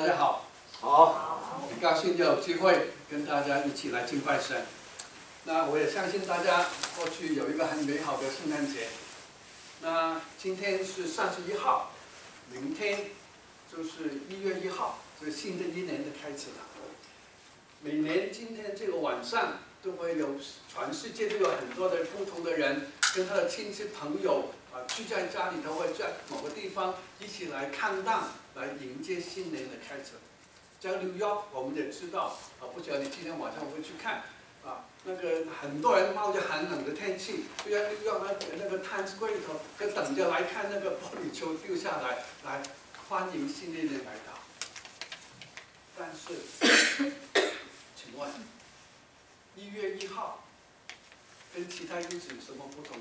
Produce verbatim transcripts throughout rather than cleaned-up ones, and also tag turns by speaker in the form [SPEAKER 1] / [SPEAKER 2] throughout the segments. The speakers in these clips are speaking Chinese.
[SPEAKER 1] 家好，好，很高兴有机会跟大家一起来敬拜神。那我也相信大家过去有一个很美好的圣诞节。那今天是三十一号，明天就是一月一号，就是新的一年的开始了。每年今天这个晚上都会有全世界都有很多的不同的人跟他的亲戚朋友啊聚在家里头，或者在某个地方一起来看档，来迎接新年的开始。在纽约，我们也知道啊，不晓得你今天晚上会去看啊，那个很多人冒着寒冷的天气，就在纽约那那个 Times Square 里头，就等着来看那个玻璃球丢下来，来欢迎新年的来到。但是，请问，一月一号跟其他日子有什么不同？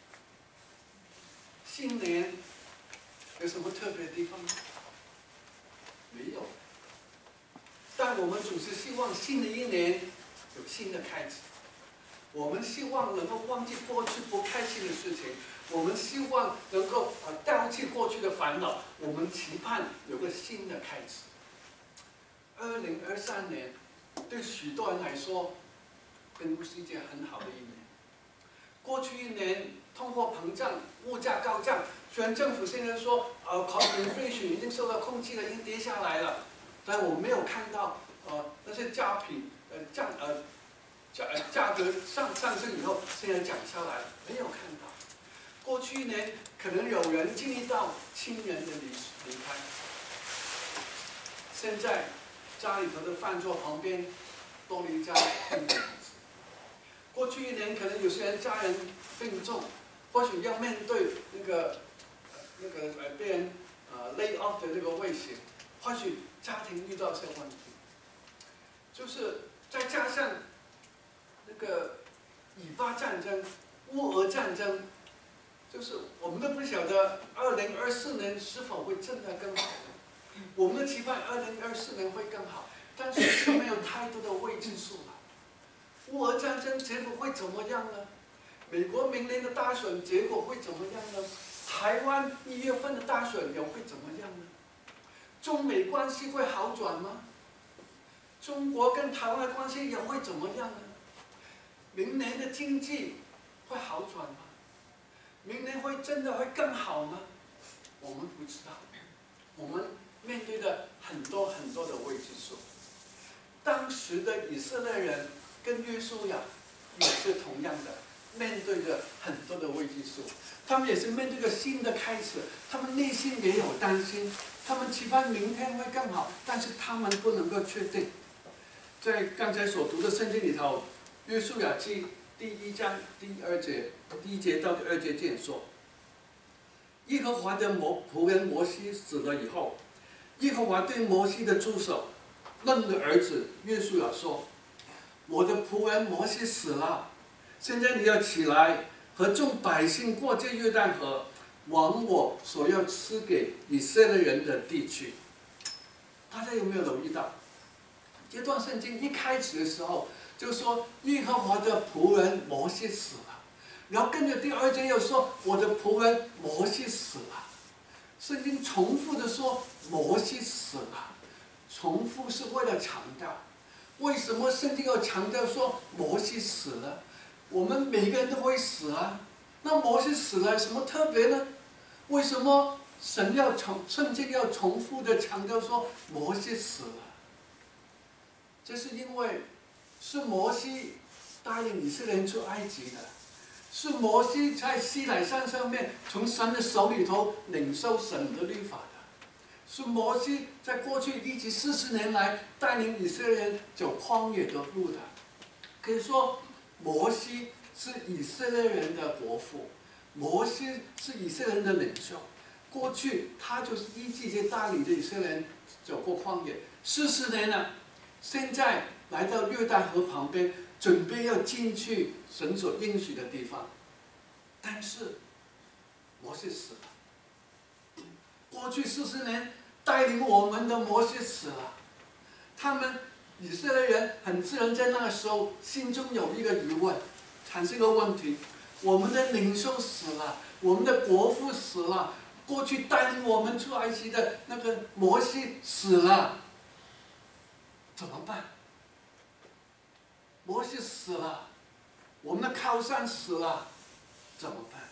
[SPEAKER 1] 新年有什么特别的地方吗？没有。但我们总是希望新的一年有新的开始。我们希望能够忘记过去不开心的事情，我们希望能够啊抛弃过去的烦恼，我们期盼有个新的开始。二零二三年对许多人来说，并不是一件很好的一年。过去一年通货膨胀、物价高涨，虽然政府现在说呃 cost inflation 已经受到控制了，已经跌下来了。但我没有看到，呃，那些价品，呃，价呃，价价格上上升以后，现在降下来，没有看到。过去一年，可能有人经历到亲人的离离开，现在家里头的饭桌旁边多了一张病的椅子。过去一年，可能有些人家人病重，或许要面对那个那个呃被人呃 lay off 的这个威胁。或许家庭遇到一些问题，就是再加上那个以巴战争、乌俄战争，就是我们都不晓得二零二四年是否会真的更好。我们的期盼二零二四年会更好，但是没有太多的未知数了。乌俄战争结果会怎么样呢？美国明年的大选结果会怎么样呢？台湾一月份的大选又会怎么样呢？中美关系会好转吗？中国跟台湾的关系也会怎么样呢？明年的经济会好转吗？明年会真的会更好吗？我们不知道。我们面对的很多很多的未知数。当时的以色列人跟约书亚也是同样的，面对着很多的未知数。他们也是面对着新的开始，他们内心也有担心。他们期盼明天会更好，但是他们不能够确定。在刚才所读的圣经里头，《约书亚记》第一章第二节，第一节到第二节这样说：耶和华的摩仆人摩西死了以后，耶和华对摩西的助手嫩的儿子约书亚说：“我的仆人摩西死了，现在你要起来，和众百姓过这约旦河。”往我所要赐给以色列人的地区。大家有没有留意到？这段圣经一开始的时候就说耶和华的仆人摩西死了，然后跟着第二节又说我的仆人摩西死了。圣经重复的说摩西死了，重复是为了强调，为什么圣经要强调说摩西死了？我们每个人都会死啊，那摩西死了有什么特别呢？为什么神要重圣经要重复的强调说摩西死了？这是因为是摩西带领以色列人出埃及的，是摩西在西乃山上面从神的手里头领受神的律法的，是摩西在过去一直四十年来带领以色列人走旷野的路的。可以说，摩西是以色列人的国父。摩西是以色列人的领袖，过去他就是依据这带领着以色列人走过旷野四十年了，现在来到约旦河旁边，准备要进去神所应许的地方，但是摩西死了。过去四十年带领我们的摩西死了，他们以色列人很自然在那个时候心中有一个疑问，产生一个问题。我们的领袖死了，我们的国父死了，过去带领我们出埃及的那个摩西死了， 怎么办？摩西死了，我们的靠山死了，怎么办？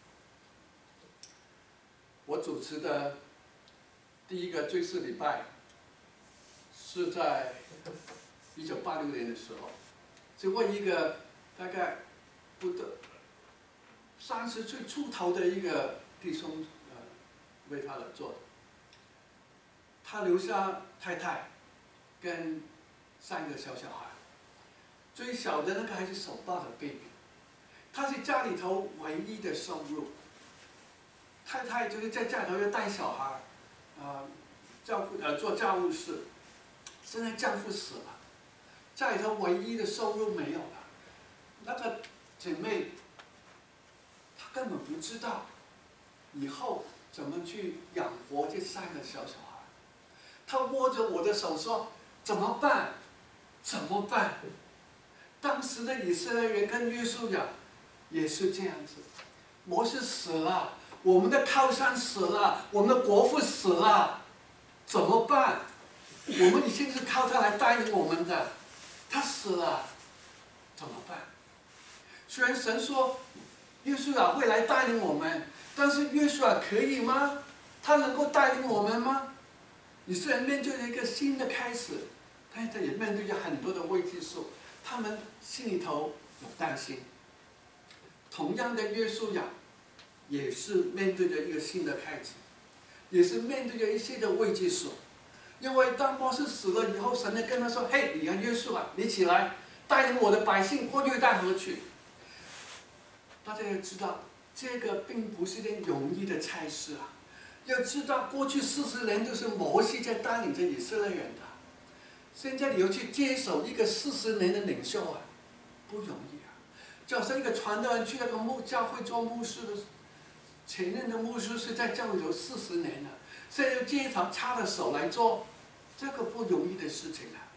[SPEAKER 1] 我主持的第一个追思礼拜是在一九八六年的时候，就为一个大概不得三十岁出头的一个弟兄，呃，为他而做的。他留下太太跟三个小小孩，最小的那个还是手抱着 baby， 他是家里头唯一的收入。太太就是在家里头要带小孩，啊、呃，照顾呃做家务事。现在丈夫死了，家里头唯一的收入没有了。那个姐妹，她根本不知道以后怎么去养活这三个小小孩。她握着我的手说：“怎么办？怎么办？”当时的以色列人跟约书亚也是这样子。摩西死了，我们的靠山死了，我们的国父死了，怎么办？我们已经是靠他来带领我们的，他死了，怎么办？虽然神说约书亚会来带领我们，但是约书亚可以吗？他能够带领我们吗？以色列人面对着一个新的开始，但是也面对着很多的未知数，他们心里头有担心。同样的，约书亚也是面对着一个新的开始，也是面对着一些的未知数。因为当摩西死了以后，神就跟他说：“嘿，你看约书亚，你起来，带领我的百姓过约旦河去。”大家要知道，这个并不是件容易的差事啊！要知道，过去四十年都是摩西在带领着以色列人的，现在你要去接手一个四十年的领袖啊，不容易啊！就好像一个传道人去那个牧教会做牧师的，前任的牧师是在教会有四十年了，现在要接他插着手来做，这个不容易的事情啊！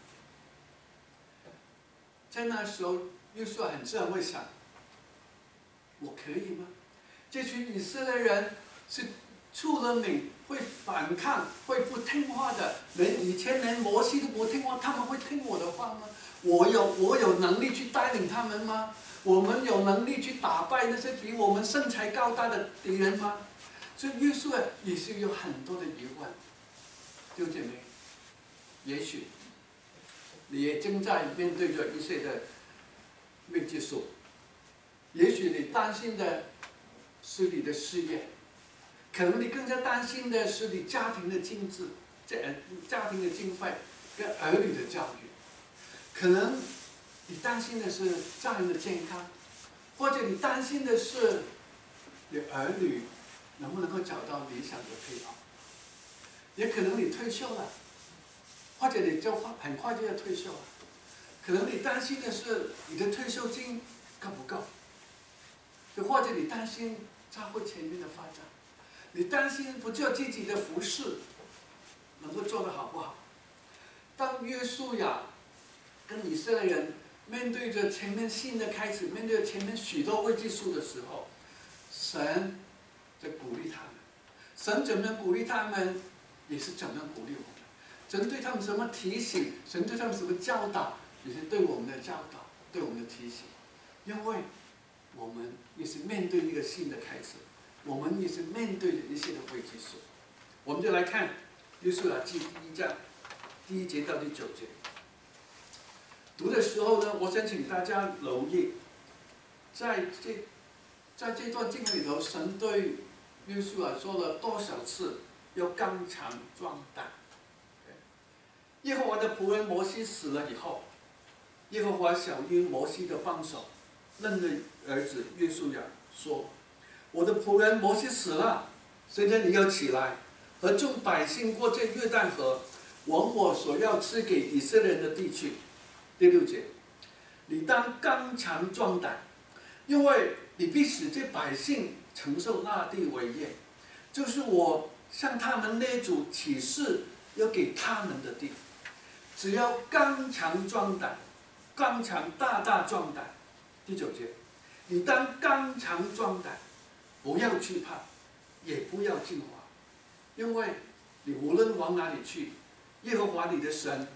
[SPEAKER 1] 在那时候，约书亚很自然会想：我可以吗？这群以色列人是出了名会反抗、会不听话的，连以前连摩西都不听话，他们会听我的话吗？我有我有能力去带领他们吗？我们有能力去打败那些比我们身材高大的敌人吗？所以约书亚也是有很多的疑问。弟兄姐妹，也许你也正在面对着一些的未知数，也许你担心的是你的事业，可能你更加担心的是你家庭的经济、家庭的经费跟儿女的教育，可能你担心的是家人的健康，或者你担心的是你儿女能不能够找到理想的配偶，也可能你退休了，或者你就很快就要退休了，可能你担心的是你的退休金够不够，就或者你担心教会前面的发展，你担心不就自己的服饰能够做得好不好？当约书亚跟以色列人面对着前面新的开始，面对着前面许多未知数的时候，神在鼓励他们。神怎么样鼓励他们，也是怎么样鼓励我们。神对他们什么提醒，神对他们什么教导，也是对我们的教导，对我们的提醒。因为我们也是面对一个新的开始，我们也是面对一些的未知数。我们就来看约书亚记第一章第一节到第九节。读的时候呢，我想请大家留意，在这在这段经文里头，神对约书亚说了多少次要刚强壮胆。耶和华的仆人摩西死了以后，耶和华小于摩西的帮手，嫩的儿子约书亚说：“我的仆人摩西死了，现在你要起来，和众百姓过这约旦河，往我所要赐给以色列人的地去。”第六节，你当刚强壮胆，因为你必使这百姓承受那地为业，就是我向他们列祖起誓要给他们的地。只要刚强壮胆，刚强大大壮胆。第九节，你当刚强壮胆，不要惧怕，也不要惊惶，因为你无论往哪里去，耶和华你的神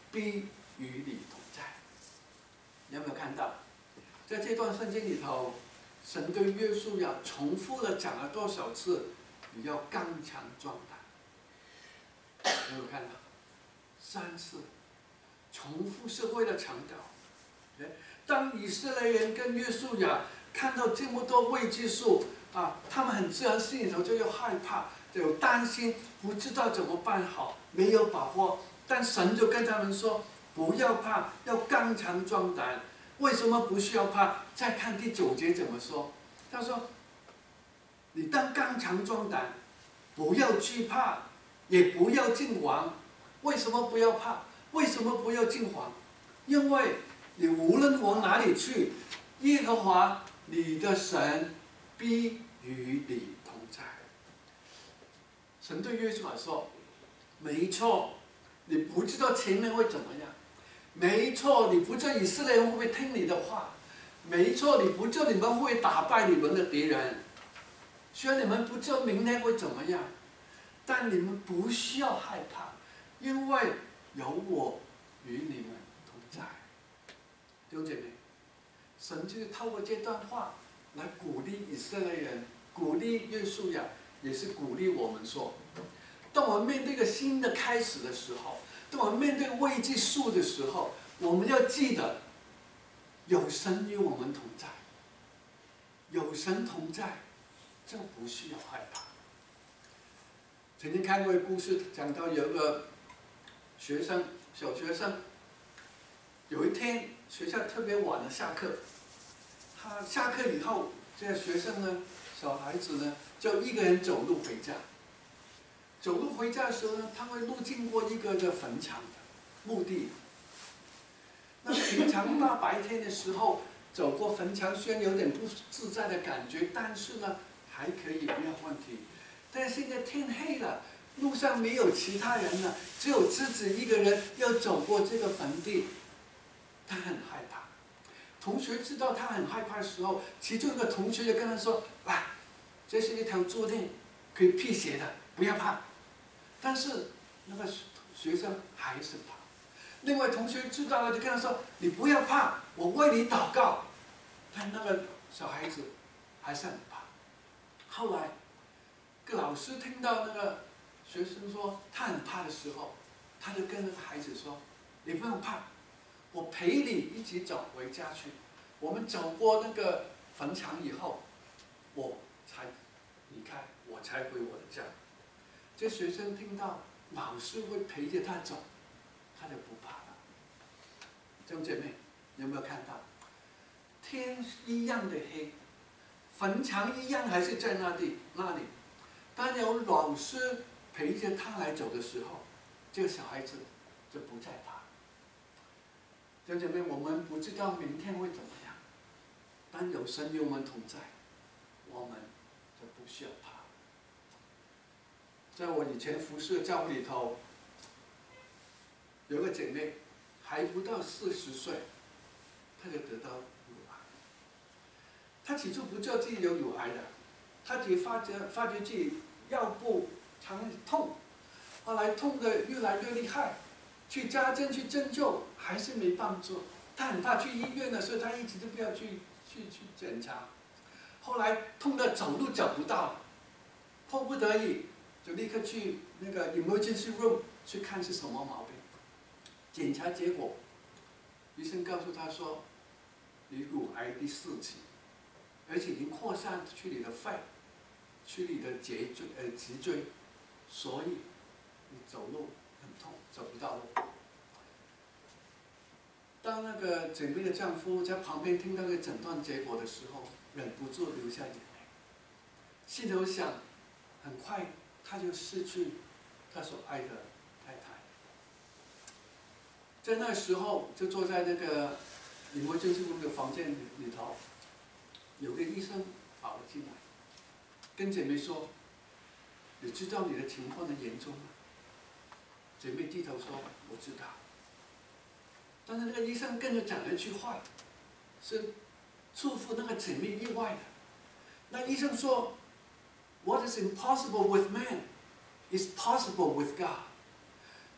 [SPEAKER 1] 必与你同在。你有没有看到，在这段圣经里头，神对约书亚重复了讲了多少次，你要刚强壮胆？有没有看到？三次，重复是为了强调。当以色列人跟约书亚看到这么多未知数啊，他们很自然心里头就有害怕，就有担心，不知道怎么办好，没有把握。但神就跟他们说：不要怕，要刚强壮胆。为什么不需要怕？再看第九节怎么说？他说：你当刚强壮胆，不要惧怕，也不要惊惶。为什么不要怕？为什么不要惊惶？因为你无论往哪里去，耶和华你的神必与你同在。神对约书亚说：没错，你不知道前面会怎么样，没错，你不知道以色列人会不会听你的话，没错，你不知道你们会不会打败你们的敌人。虽然你们不知道明天会怎么样，但你们不需要害怕，因为有我与你们同在。弟兄姐妹，神就是透过这段话来鼓励以色列人，鼓励约书亚，也是鼓励我们说：当我们面对一个新的开始的时候，当我们面对未知数的时候，我们要记得，有神与我们同在，有神同在，就不需要害怕。曾经看过一个故事，讲到有一个学生，小学生，有一天学校特别晚了下课，他下课以后，这个学生呢，小孩子呢，就一个人走路回家。走路回家的时候呢，他会路经过一个的坟场的墓地。那平常大白天的时候走过坟场，虽然有点不自在的感觉，但是呢还可以，没有问题。但是现在天黑了，路上没有其他人了，只有自己一个人要走过这个坟地，他很害怕。同学知道他很害怕的时候，其中一个同学就跟他说：“哇，这是一条坐垫，可以辟邪的，不要怕。”但是那个学生还是怕。另外同学知道了，就跟他说：“你不要怕，我为你祷告。”但那个小孩子还是很怕。后来，个老师听到那个学生说他很怕的时候，他就跟那个孩子说：“你不用怕，我陪你一起走回家去。我们走过那个坟场以后，我才离开，我才回我的家。”这学生听到老师会陪着他走，他就不怕了。弟兄姐妹，有没有看到？天一样的黑，坟场一样还是在那里那里。当有老师陪着他来走的时候，这个小孩子就不再怕。弟兄姐妹，我们不知道明天会怎么样，但有神与我们同在，我们就不需要怕。在我以前服侍的教会里头，有个姐妹还不到四十岁，她就得到乳癌。她起初不知道自己有乳癌的，她只发觉发觉自己腰部常痛，后来痛得越来越厉害，去家针去针灸还是没帮助。她很怕去医院的，所以她一直都不要去去去检查。后来痛得走路走不到，迫不得已。就立刻去那个 emergency room 去看是什么毛病，检查结果，医生告诉他说，你乳癌第四期，而且已经扩散去你的肺，去你的脊椎呃脊椎，所以你走路很痛，走不到路。当那个姐妹的丈夫在旁边听到这个诊断结果的时候，忍不住流下眼泪，心头想，很快。他就失去他所爱的太太。在那时候，就坐在那个李摩就是那个房间里头，有个医生跑了进来，跟姐妹说：“你知道你的情况的严重吗？”姐妹低头说：“我知道。”但是那个医生跟着讲了一句话，是祝福那个姐妹意外的。那医生说：“What is impossible with man is possible with God。” 这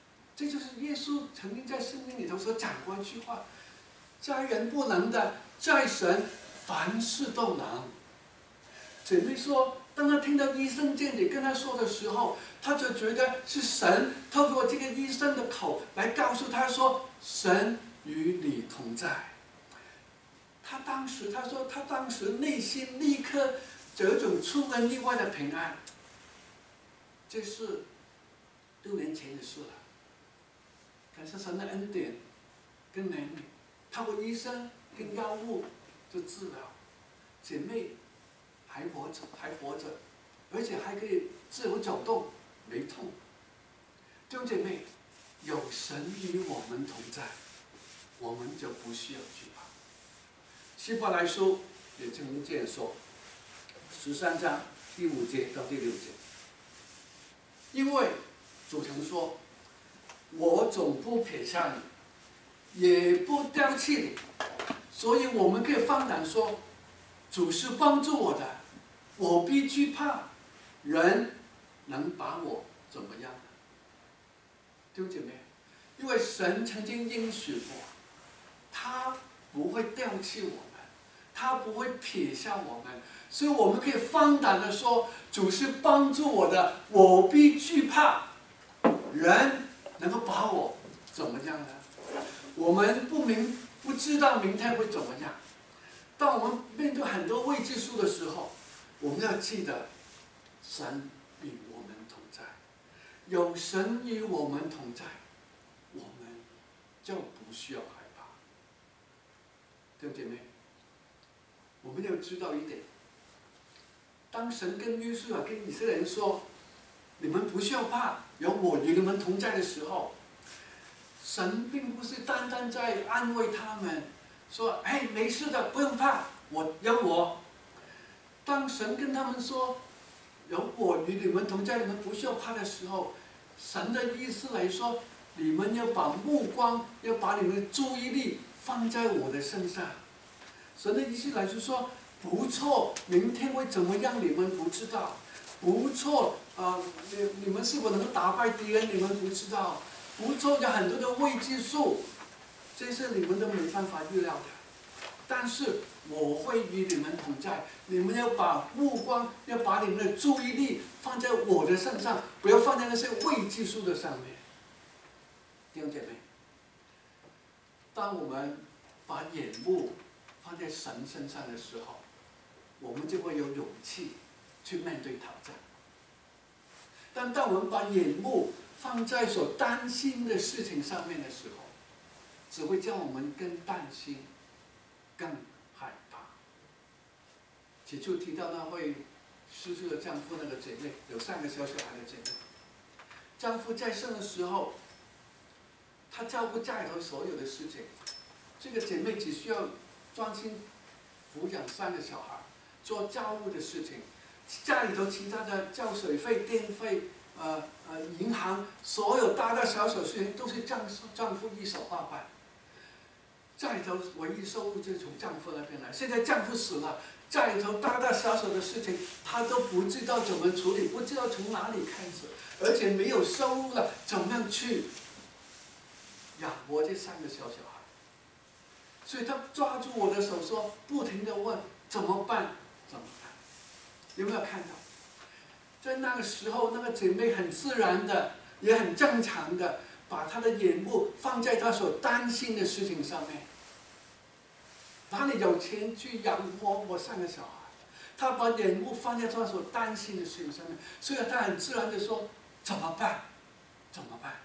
[SPEAKER 1] 这就是耶稣曾经在圣经里头所讲过一句话：在人不能的，在神凡事都能。姐妹说，当他听到医生这样子跟他说的时候，他就觉得是神透过这个医生的口来告诉他说：“神与你同在。”他当时他说，他当时内心立刻有一种出人意外的平安。这是六年前的事了，感谢神的恩典跟怜悯，透过医生跟药物就治疗，姐妹还活着，还活着，而且还可以自由走动，没痛。弟兄姐妹，有神与我们同在，我们就不需要惧怕。希伯来书也曾经这样说，十三章第五节到第六节，因为主曾说：“我总不撇下你，也不丢弃你。”所以我们可以放胆说：“主是帮助我的，我必惧怕，人能把我怎么样呢？”弟兄姐妹，因为神曾经应许过，他不会丢弃我们，他不会撇下我们，所以我们可以放胆的说：“主是帮助我的，我必惧怕，人能够把我怎么样呢？”我们不明不知道明天会怎么样。当我们面对很多未知数的时候，我们要记得，神与我们同在，有神与我们同在，我们就不需要害怕。弟兄姐妹，我们要知道一点，当神跟约书亚跟以色列人说：“你们不需要怕，有我与你们同在”的时候，神并不是单单在安慰他们，说：“哎，没事的，不用怕，我有我。”当神跟他们说：“有我与你们同在，你们不需要怕”的时候，神的意思来说，你们要把目光，要把你们的注意力放在我的身上。神的意思来说，不错，明天会怎么样，你们不知道；不错，啊、呃，你你们是否能够打败敌人，你们不知道；不错，有很多的未知数，这是你们都没办法预料的。但是我会与你们同在，你们要把目光，要把你们的注意力放在我的身上，不要放在那些未知数的上面。弟兄姐妹，当我们把眼目放在神身上的时候，我们就会有勇气去面对挑战。但当我们把眼目放在所担心的事情上面的时候，只会叫我们更担心，更害怕。起初提到那位失去了丈夫那个姐妹，有三个小小孩的姐妹，丈夫在生的时候，她照顾家里头所有的事情，这个姐妹只需要专心抚养三个小孩，做家务的事情，家里头其他的交水费、电费、呃呃银行，所有大大小小事情都是丈丈夫一手包办。家里头唯一收入就从丈夫那边来，现在丈夫死了，家里头大大小小的事情，她都不知道怎么处理，不知道从哪里开始，而且没有收入了，怎么样去养活这三个小小孩？所以她抓住我的手说，不停地问怎么办？怎么办？有没有看到？在那个时候，那个姐妹很自然的，也很正常的，把她的眼目放在她所担心的事情上面。哪里有钱去养活我三个小孩？她把眼目放在她所担心的事情上面，所以她很自然的说：“怎么办？怎么办？”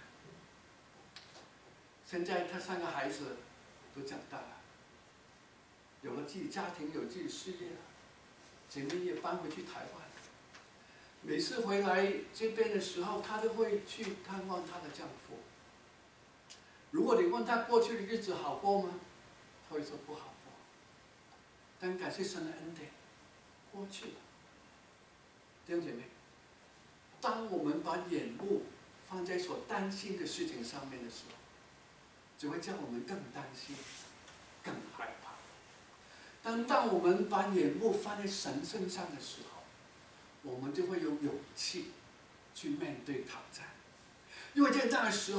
[SPEAKER 1] 现在她三个孩子都长大了，有了自己家庭，有自己事业了，姐妹也搬回去台湾。每次回来这边的时候，她都会去看望她的丈夫。如果你问她过去的日子好过吗？她会说不好过。但感谢神的恩典，过去了。弟兄姐妹，当我们把眼目放在所担心的事情上面的时候，只会叫我们更担心，更害怕。但当我们把眼目放在神身上的时候，我们就会有勇气去面对挑战。因为在那个时候，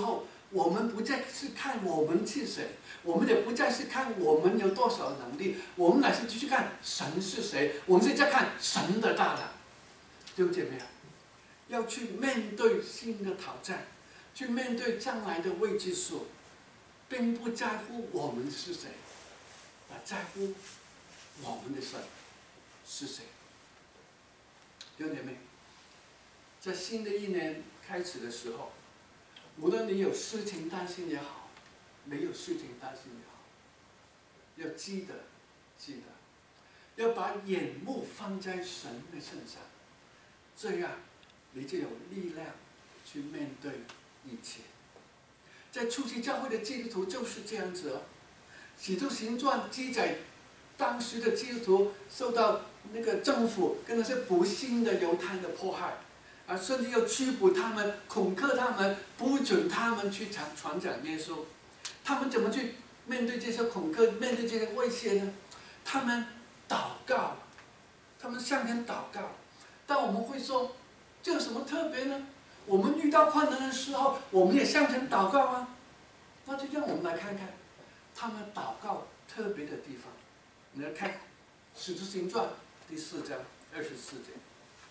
[SPEAKER 1] 我们不再是看我们是谁，我们也不再是看我们有多少能力，我们乃是继续看神是谁，我们是在看神的大能。弟兄姐妹啊，要去面对新的挑战，去面对将来的未知数，并不在乎我们是谁，而在乎我们的神是谁。弟兄姐妹，在新的一年开始的时候，无论你有事情担心也好，没有事情担心也好，要记得，记得，要把眼目放在神的身上，这样你就有力量去面对一切。在初期教会的基督徒就是这样子哦，《使徒行传》记载，当时的基督徒受到那个政府跟那些不幸的犹太人的迫害。啊，甚至要拘捕他们，恐吓他们，不准他们去传传讲耶稣。他们怎么去面对这些恐吓，面对这些威胁呢？他们祷告，他们向前祷告。但我们会说，这有什么特别呢？我们遇到困难的时候，我们也向前祷告啊。那就让我们来看看他们祷告特别的地方。你来看《使徒行传》第四章二十四节。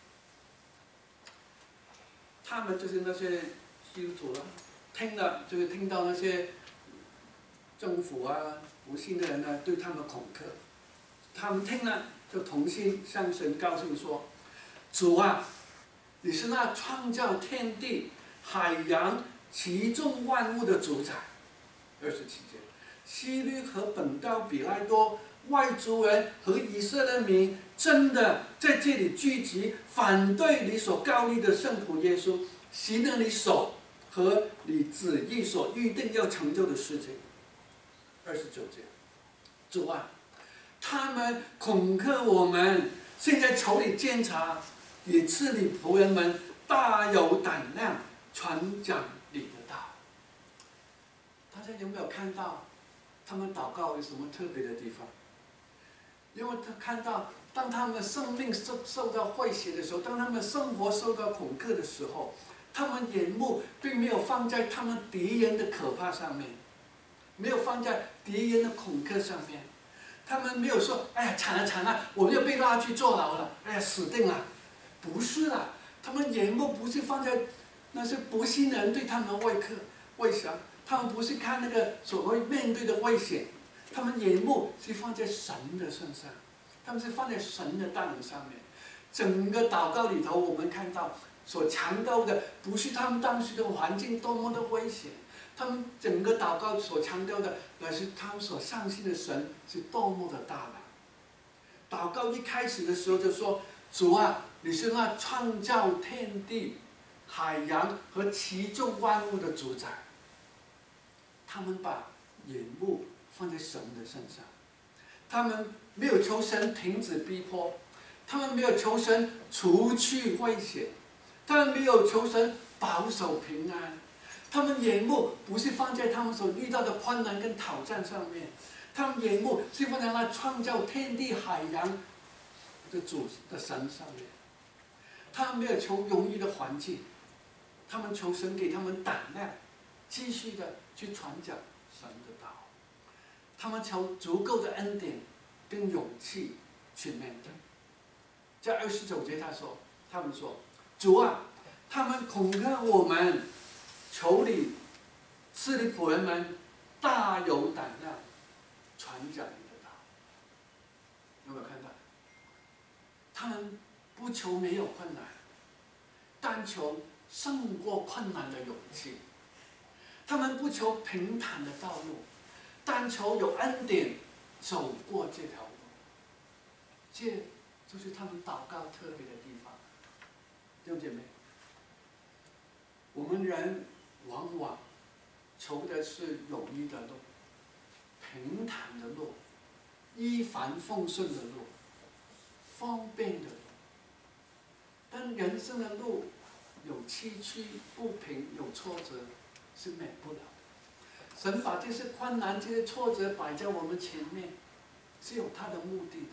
[SPEAKER 1] 他们就是那些基督徒了，听了就是听到那些政府啊、不信的人呢对他们恐吓，他们听了就同心向神告诉说：“主啊，你是那创造天地、海洋、其中万物的主宰。”二十七节，希律和本道比拉多、外族人和以色列民真的在这里聚集，反对你所膏立的圣徒耶稣，行了你手和你旨意所预定要成就的事情。二十九节，主啊，他们恐吓我们，现在求你监察，也赐你仆人们大有胆量传讲你的道。大家有没有看到他们祷告有什么特别的地方？因为他看到，当他们的生命受受到威胁的时候，当他们的生活受到恐吓的时候，他们眼目并没有放在他们敌人的可怕上面，没有放在敌人的恐吓上面。他们没有说：“哎呀，惨了惨了，我们要被拉去坐牢了，哎呀，死定了。”不是的，他们眼目不是放在那些不信的人对他们的威吓，威胁，他们不是看那个所谓面对的危险。他们眼目是放在神的身上，他们是放在神的大能上面。整个祷告里头，我们看到所强调的不是他们当时的环境多么的危险，他们整个祷告所强调的，乃是他们所相信的神是多么的大能。祷告一开始的时候就说：“主啊，你是那创造天地、海洋和其中万物的主宰。”他们把眼目放在神的身上，他们没有求神停止逼迫，他们没有求神除去危险，他们没有求神保守平安，他们眼目不是放在他们所遇到的困难跟挑战上面，他们眼目是放在那创造天地海洋的主的神上面。他们没有求容易的环境，他们求神给他们胆量，继续的去传讲神的道。他们求足够的恩典跟勇气去面对。在二十九节他说，他们说：“主啊，他们恐吓我们，求你赐你仆人们大有胆量传讲你的道。”有没有看到？他们不求没有困难，但求胜过困难的勇气。他们不求平坦的道路，但求有恩典走过这条路。这就是他们祷告特别的地方。弟兄姐妹，我们人往往求的是容易的路、平坦的路、一帆风顺的路、方便的路。但人生的路有崎岖不平，有挫折，是免不了的。神把这些困难、这些挫折摆在我们前面，是有他的目的的。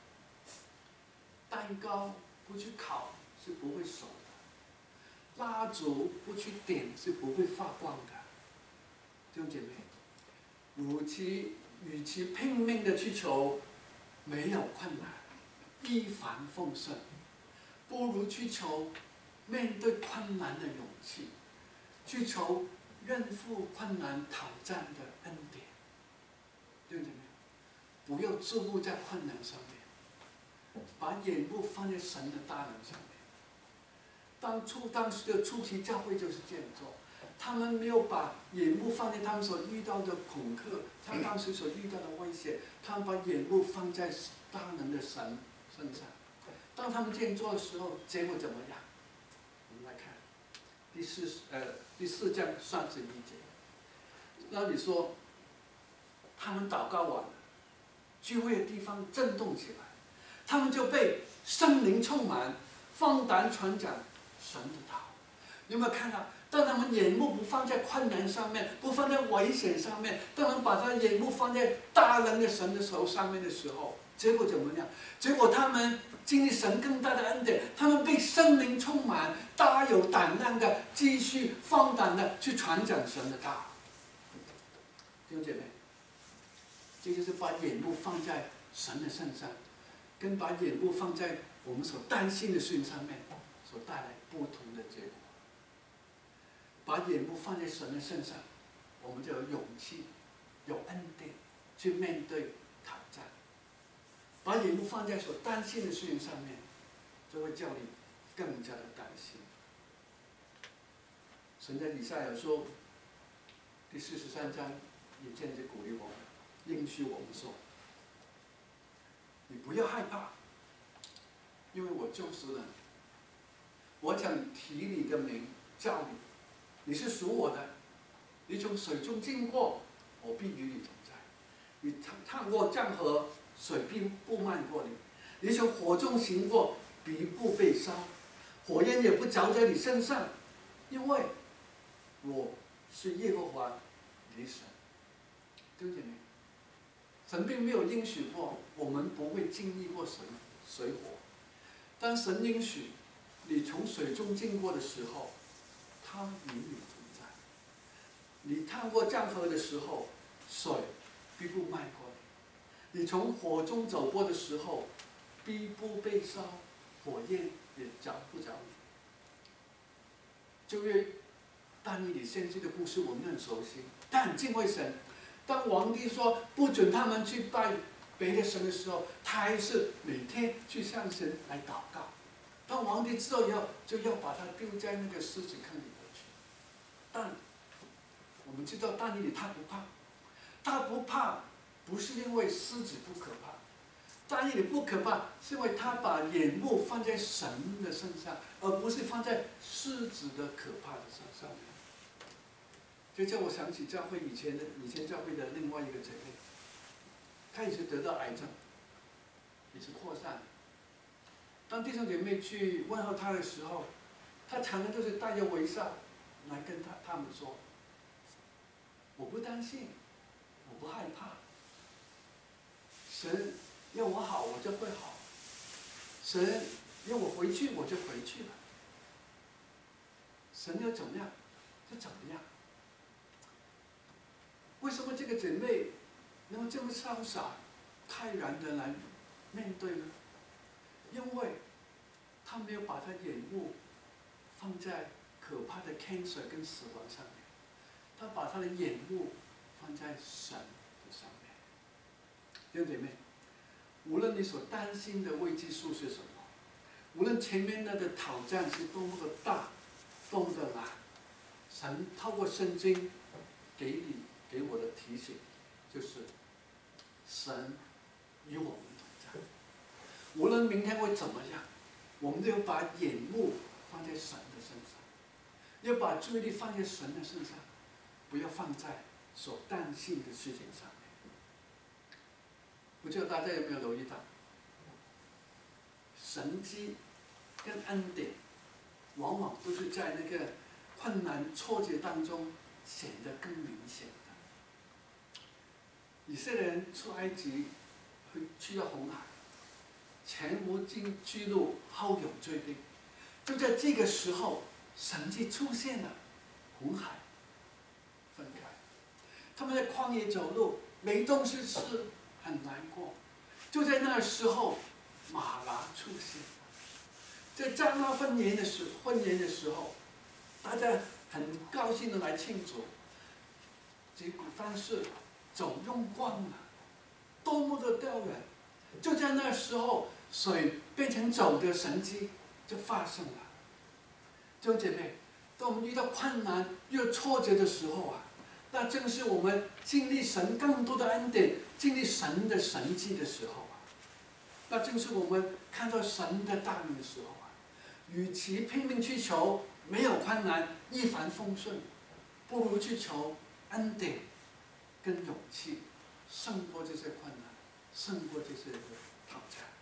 [SPEAKER 1] 蛋糕不去烤是不会熟的，蜡烛不去点是不会发光的。 弟兄姐妹，与其与其拼命的去求没有困难、一帆风顺，不如去求面对困难的勇气，去求应付困难挑战的恩典。弟兄姐妹，不要注目在困难上面，把眼目放在神的大能上面。当初当时的初期教会就是这样做，他们没有把眼目放在他们所遇到的恐吓，他们当时所遇到的威胁，他们把眼目放在大能的神身上。当他们这样做的时候，结果怎么样？我们来看第四呃第四章三十一节，那里说，他们祷告完了，聚会的地方震动起来，他们就被圣灵充满，放胆传讲神的道。你有没有看到？当他们眼目不放在困难上面，不放在危险上面，当他们把他眼目放在大能的神的手上面的时候，结果怎么样？结果他们经历神更大的恩典，他们被圣灵充满，大有胆量的继续放胆的去传讲神的道。弟兄姐妹，这就是把眼目放在神的身上，跟把眼目放在我们所担心的事情上面，所带来不同的结果。把眼目放在神的身上，我们就有勇气、有恩典去面对挑战。把眼目放在所担心的事情上面，就会叫你更加的担心。神在以赛亚说第四十三章也坚决鼓励我们，应许我们说：你不要害怕，因为我救赎了你。我将提你的名叫你。你是属我的，你从水中经过，我必与你同在。你趟过江河，水必不漫过你；你从火中行过，必不被烧，火焰也不着在你身上，因为我是耶和华你的神。弟兄姐妹，神并没有应许过我们不会经历过水水火，当神应许你从水中经过的时候，他与你同在。你趟过江河的时候，水必不漫过你；你从火中走过的时候，必不被烧，火焰也着不着你。就约但以理先知的故事，我们很熟悉。他很敬畏神。当皇帝说不准他们去拜别的神的时候，他还是每天去向神来祷告。当皇帝知道以后，就要把他丢在那个狮子坑里头去。但我们知道但以理他不怕，他不怕不是因为狮子不可怕，但以理不可怕是因为他把眼目放在神的身上，而不是放在狮子的可怕的身上面。这叫我想起教会以前的以前教会的另外一个姐妹，她也是得到癌症，也是扩散。当弟兄姐妹去问候她的时候，她常常就是带着微笑来跟他他们说：“我不担心，我不害怕。神要我好，我就会好；神要我回去，我就回去了。神要怎么样，就怎么样。”为什么这个姐妹能够这么潇洒、泰然的来面对呢？因为她没有把她眼目放在可怕的 cancer 跟死亡上面，她把她的眼目放在神的上面。弟兄姐妹，无论你所担心的危机数是什么，无论前面那个挑战是多么的大、多么的难，神透过圣经给你。给我的提醒就是，神与我们同在。无论明天会怎么样，我们都要把眼目放在神的身上，要把注意力放在神的身上，不要放在所担心的事情上面。不知道大家有没有留意到，神迹跟恩典，往往都是在那个困难挫折当中显得更明显。以色列人出埃及，去到红海，前无居路，后有追兵。就在这个时候，神迹出现了，红海分开。 他们在旷野走路，没东西吃，很难过。就在那时候，马拉出现了。在加纳婚宴的时婚宴的时候，大家很高兴的来庆祝。结果，但是酒用光了，多么的吊人！就在那时候，水变成酒的神迹就发生了。弟兄姐妹，当我们遇到困难、遇到挫折的时候啊，那正是我们经历神更多的恩典、经历神的神迹的时候啊。那正是我们看到神的大能的时候啊。与其拼命去求没有困难、一帆风顺，不如去求恩典跟勇气，胜过这些困难，胜过这些挑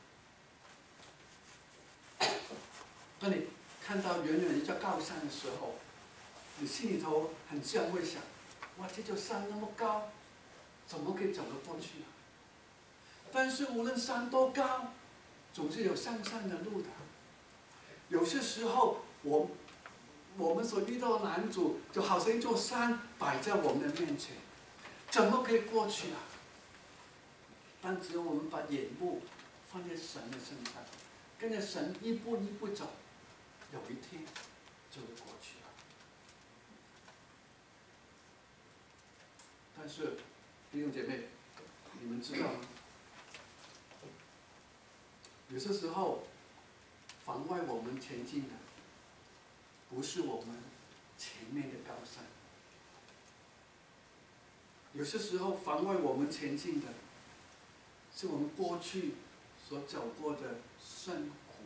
[SPEAKER 1] 战。当你看到远远一座高山的时候，你心里头很自然会想：哇，这座山那么高，怎么可以走得过去啊？但是无论山多高，总是有向上的路的。有些时候，我我们所遇到的难阻，就好像一座山摆在我们的面前，怎么可以过去啊？但只有我们把眼目放在神的身上，跟着神一步一步走，有一天就会过去了。但是，弟兄姐妹，你们知道吗？有些时候，妨碍我们前进的，不是我们前面的高山。有些时候，妨碍我们前进的，是我们过去所走过的辛苦。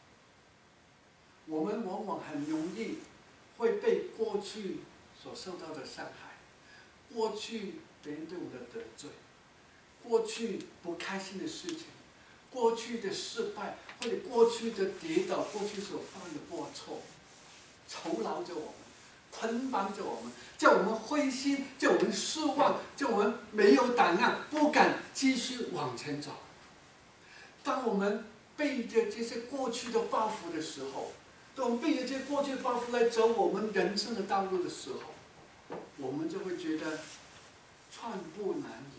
[SPEAKER 1] 我们往往很容易会被过去所受到的伤害，过去别人对我们的得罪，过去不开心的事情，过去的失败，或者过去的跌倒，过去所犯的过错，酬劳着我们，捆绑着我们，叫我们灰心，叫我们失望，叫我们没有胆量，不敢继续往前走。当我们背着这些过去的包袱的时候，当我们背着这些过去的包袱来走我们人生的道路的时候，我们就会觉得寸步难移，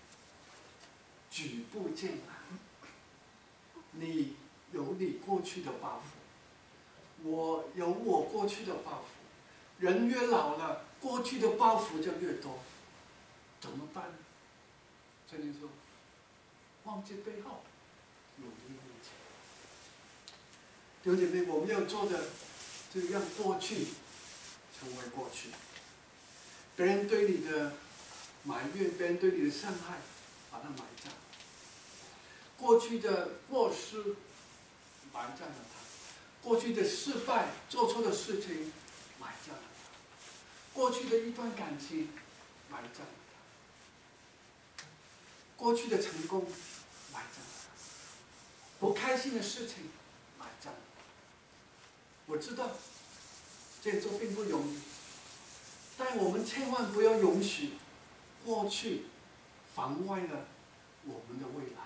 [SPEAKER 1] 举步艰难。你有你过去的包袱，我有我过去的包袱。人越老了，过去的包袱就越多，怎么办呢？圣经说：“忘记背后，努力面前。”弟兄姐妹，我们要做的，就是让过去成为过去。别人对你的埋怨，别人对你的伤害，把它埋葬。过去的过失，埋葬了它；过去的失败，做错的事情，埋葬了它；过去的一段感情，埋葬了它；过去的成功，埋葬了它；不开心的事情，埋葬了它。我知道，这样做并不容易，但我们千万不要容许过去妨碍了我们的未来。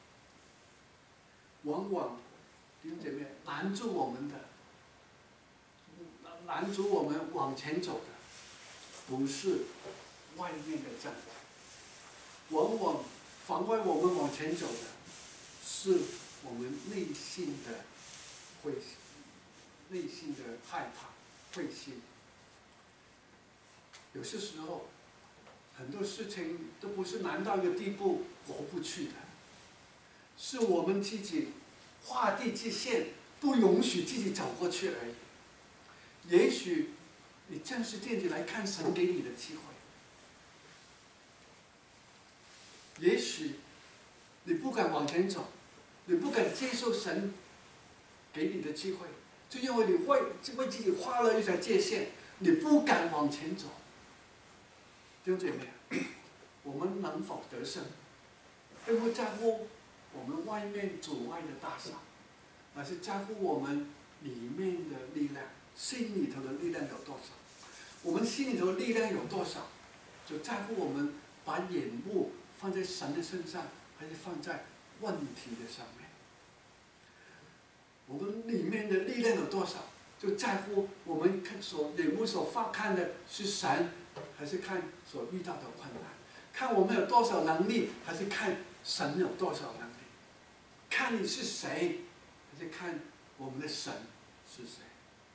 [SPEAKER 1] 往往弟兄姐妹拦住我们的，拦阻我们往前走的，不是外面的障碍，往往妨碍我们往前走的，是我们内心的灰心，内心的害怕、灰心。有些时候，很多事情都不是难到一个地步过不去的。是我们自己画地自限，不允许自己走过去而已。也许你正是这样子来看神给你的机会，也许你不敢往前走，你不敢接受神给你的机会，就因为你为为自己画了一条界限，你不敢往前走。弟兄姐妹，我们能否得胜，并不在乎我们外面阻碍的大小，而是在乎我们里面的力量，心里头的力量有多少。我们心里头的力量有多少，就在乎我们把眼目放在神的身上，还是放在问题的上面。我们里面的力量有多少，就在乎我们所眼目所发看的是神， 还是看所遇到的困难？看我们有多少能力，还是看神有多少能力？看你是谁，还是看我们的神是谁？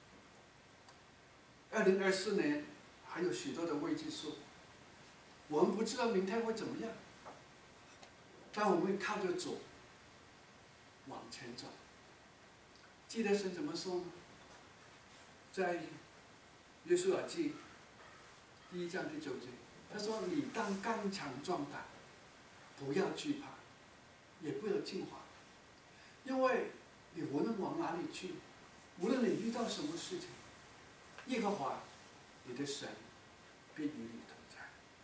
[SPEAKER 1] 二零二四年还有许多的未知数，我们不知道明天会怎么样，但我们会靠着主往前走。记得神怎么说吗？在约书亚记第一章第九节，他说：“你当刚强壮胆，不要惧怕，也不要惊慌，因为你无论往哪里去，无论你遇到什么事情，耶和华你的神必与你同在。”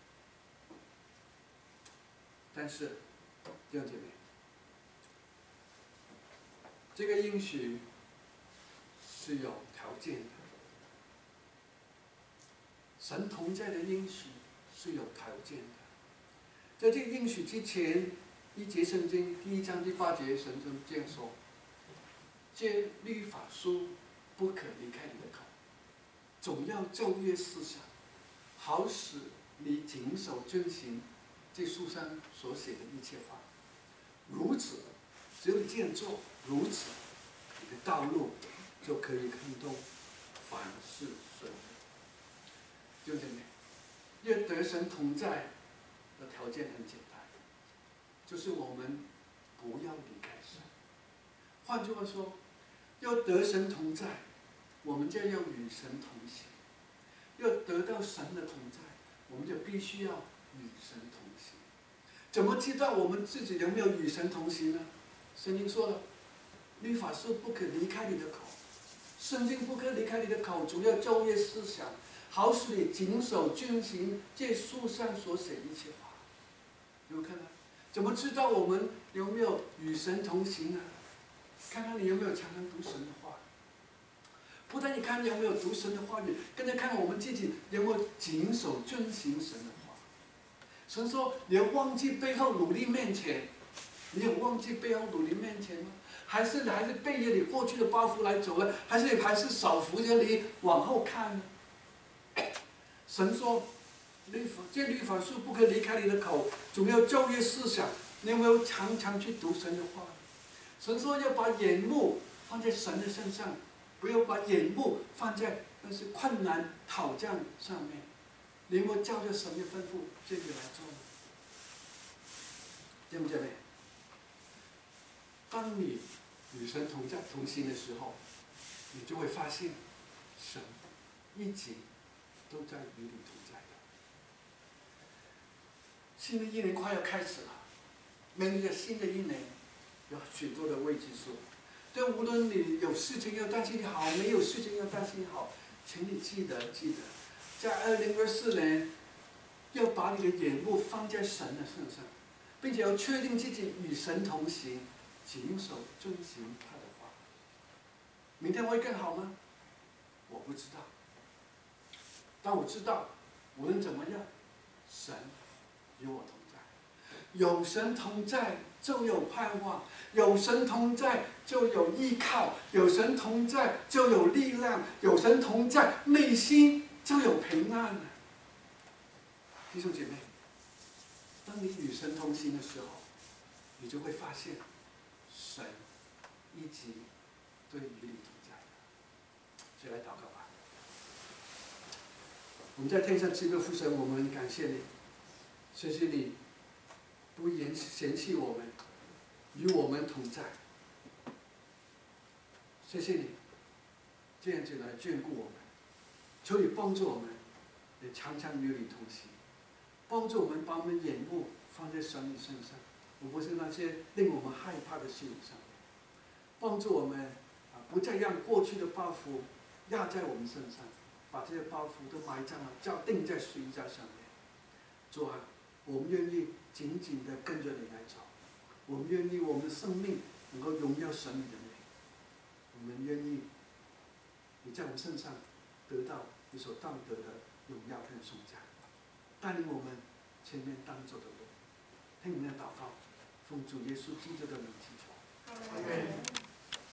[SPEAKER 1] 但是，弟兄姐妹，这个应许是有条件的。神同在的应许是有条件的。在这个应许之前，一节圣经第一章第八节，神就这样说：“这律法书不可离开你的口，总要昼夜思想，好使你谨守遵行这书上所写的一切话。如此，只有你这样做，如此，你的道路就可以亨通，凡事顺利。”弟兄姐妹，要得神同在的条件很简单，就是我们不要离开神。换句话说，要得神同在，我们就要与神同行；要得到神的同在，我们就必须要与神同行。怎么知道我们自己有没有与神同行呢？圣经说了，律法书不可离开你的口，圣经不可离开你的口，总要昼夜思想，好使你谨守遵行这书上所写一切话。有没有看到？怎么知道我们有没有与神同行呢？看看你有没有常常读神的话。不但你看你有没有读神的话语，更要看我们自己有没有谨守遵行神的话。神说：“你要忘记背后努力面前，你有忘记背后努力面前吗？还是你还是背着你过去的包袱来走呢？还是你还是手扶着你往后看呢？”神说：“律法这律法书不可离开你的口，总要昼夜思想。你有没有常常去读神的话？”神说要把眼目放在神的身上，不要把眼目放在那些困难挑战上面。你有没有照着神的吩咐这个来做呢？对不对？当你与神同在同行的时候，你就会发现，神一直都在与你同在的。新的一年快要开始了，面对新的一年，有许多的未知数。但无论你有事情要担心好，没有事情要担心好，请你记得记得，在二零二四年，要把你的眼目放在神的身上，并且要确定自己与神同行，谨守遵行他的话。明天会更好吗？我不知道，但我知道，无论怎么样，神与我同在。有神同在，就有盼望；有神同在，就有依靠；有神同在，就有力量；有神同在，内心就有平安。弟兄姐妹，当你与神同行的时候，你就会发现，神一直都与你同在。所以来祷告吧。我们在天上赐个父神，我们感谢你，谢谢你不嫌嫌弃我们，与我们同在。谢谢你这样子来眷顾我们，求你帮助我们，也常常与你同行，帮助我们把我们眼目放在神的身上，而不是那些令我们害怕的事情上面。帮助我们啊，不再让过去的包袱压在我们身上，把这些包袱都埋葬了，叫钉在十字架上面。主啊，我们愿意紧紧地跟着你来走，我们愿意我们的生命能够荣耀神你的名，我们愿意你在我们身上得到你所当得的荣耀跟颂赞，带领我们前面当走的路。听我们的祷告，奉主耶稣基督的名祈求，阿门。